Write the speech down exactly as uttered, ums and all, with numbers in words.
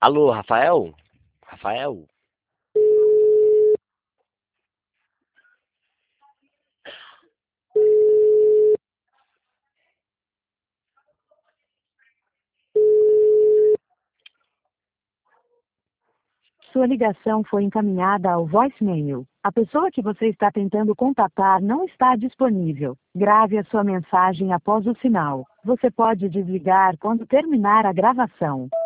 Alô, Rafael? Rafael? Sua ligação foi encaminhada ao voicemail. A pessoa que você está tentando contatar não está disponível. Grave a sua mensagem após o sinal. Você pode desligar quando terminar a gravação.